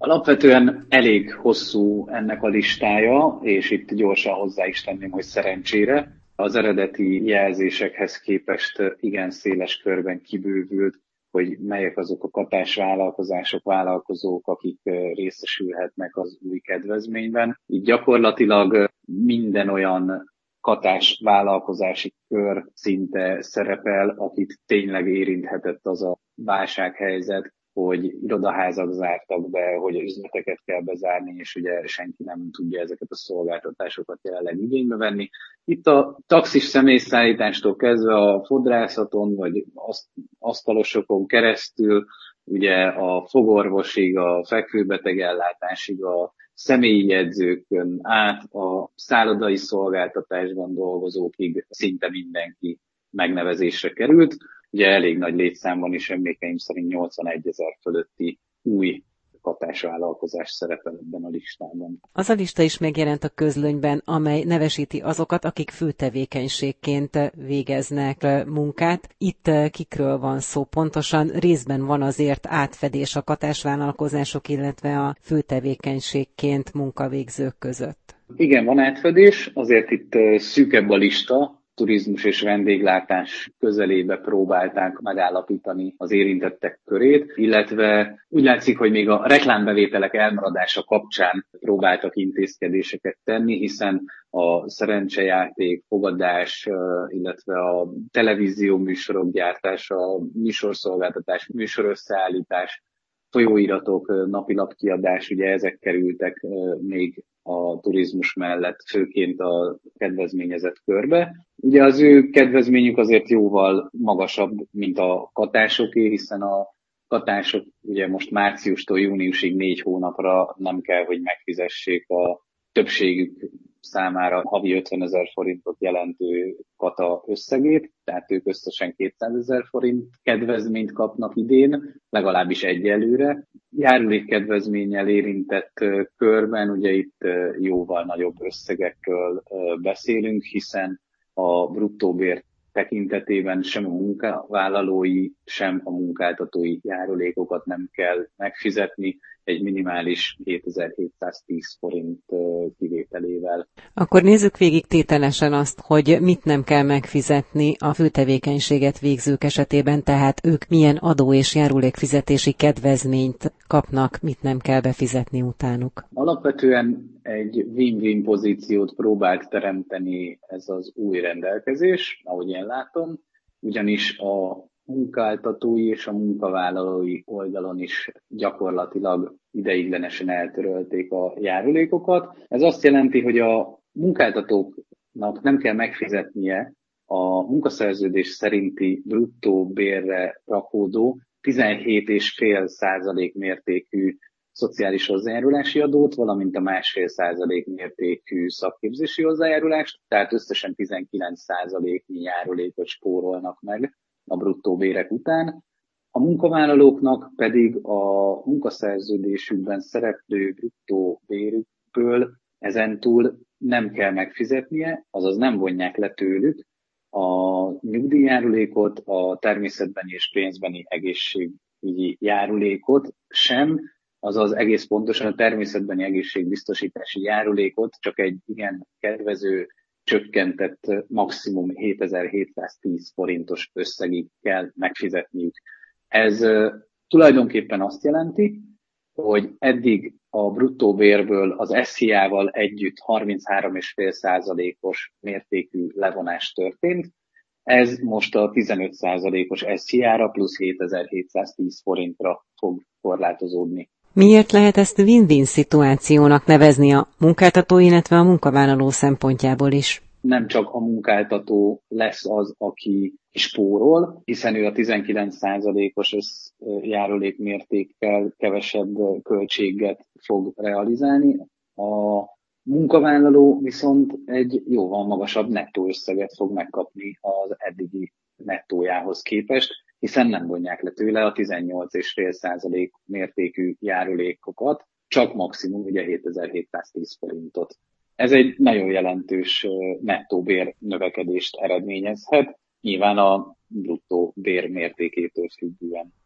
Alapvetően elég hosszú ennek a listája, és itt gyorsan hozzá is tenném, hogy szerencsére az eredeti jelzésekhez képest igen széles körben kibővült, hogy melyek azok a katásvállalkozások, vállalkozók, akik részesülhetnek az új kedvezményben. Így gyakorlatilag minden olyan katás vállalkozási kör szinte szerepel, akit tényleg érinthetett az a válsághelyzet, hogy irodaházak zártak be, hogy üzleteket kell bezárni, és ugye senki nem tudja ezeket a szolgáltatásokat jelenleg igénybe venni. Itt a taxis személyszállítástól kezdve a fodrászaton, vagy asztalosokon keresztül, ugye a fogorvosig, a fekvőbetegellátásig, a személyi jegyzőkön át, a szállodai szolgáltatásban dolgozókig szinte mindenki megnevezésre került. Ugye elég nagy létszámban is, emlékeim szerint 81 000 fölötti új katásvállalkozás szerepel ebben a listában. Az a lista is megjelent a közlönyben, amely nevesíti azokat, akik főtevékenységként végeznek munkát. Itt kikről van szó pontosan? Részben van azért átfedés a katásvállalkozások, illetve a főtevékenységként munkavégzők között. Igen, van átfedés, azért itt szűkebb a lista, turizmus és vendéglátás közelébe próbálták megállapítani az érintettek körét, illetve úgy látszik, hogy még a reklámbevételek elmaradása kapcsán próbáltak intézkedéseket tenni, hiszen a szerencsejáték, fogadás, illetve a televízió műsorok gyártása, a műsorszolgáltatás, műsorösszeállítás, folyóiratok, napilapkiadás, ugye ezek kerültek még a turizmus mellett, főként a kedvezményezett körbe. Ugye az ő kedvezményük azért jóval magasabb, mint a katásoké, hiszen a katások ugye most márciustól júniusig 4 hónapra nem kell, hogy megfizessék a többségük számára havi 50 000 forintot jelentő kata összegét, tehát ők összesen 200 000 forint kedvezményt kapnak idén, legalábbis egyelőre. Járulékkedvezménnyel érintett körben ugye itt jóval nagyobb összegekről beszélünk, hiszen a bruttóbér tekintetében sem a munkavállalói, sem a munkáltatói járulékokat nem kell megfizetni, egy minimális 2710 forint kivételével. Akkor nézzük végig tételesen azt, hogy mit nem kell megfizetni a főtevékenységet végzők esetében, tehát ők milyen adó és járulékfizetési kedvezményt kapnak, mit nem kell befizetni utánuk. Alapvetően egy win-win pozíciót próbált teremteni ez az új rendelkezés, ahogy én látom, ugyanis a munkáltatói és a munkavállalói oldalon is gyakorlatilag ideiglenesen eltörölték a járulékokat. Ez azt jelenti, hogy a munkáltatóknak nem kell megfizetnie a munkaszerződés szerinti bruttó bérre rakódó 17,5% mértékű szociális hozzájárulási adót, valamint a 1,5% mértékű szakképzési hozzájárulást, tehát összesen 19%-nyi járulékot spórolnak meg a bruttó bérek után. A munkavállalóknak pedig a munkaszerződésükben szereplő bruttó bérükből ezentúl nem kell megfizetnie, azaz nem vonják le tőlük a nyugdíjjárulékot, a természetbeni és pénzbeni egészségügyi járulékot sem, azaz egész pontosan a természetbeni egészségbiztosítási járulékot csak egy igen kedvező, csökkentett maximum 7710 forintos összegig kell megfizetniük. Ez tulajdonképpen azt jelenti, hogy eddig a bruttó bérből az SZIA-val együtt 33,5%-os mértékű levonás történt. Ez most a 15%-os SZIA-ra plusz 7710 forintra fog korlátozódni. Miért lehet ezt win-win szituációnak nevezni a munkáltató, illetve a munkavállaló szempontjából is? Nem csak a munkáltató lesz az, aki spórol, hiszen ő a 19%-os járulék mértékkel kevesebb költséget fog realizálni. A munkavállaló viszont egy jóval magasabb nettó összeget fog megkapni az eddigi nettójához képest, hiszen nem vonják le tőle a 18,5% mértékű járulékokat, csak maximum ugye 7710 forintot. Ez egy nagyon jelentős nettó bér növekedést eredményezhet, nyilván a bruttó bér mértékétől függően.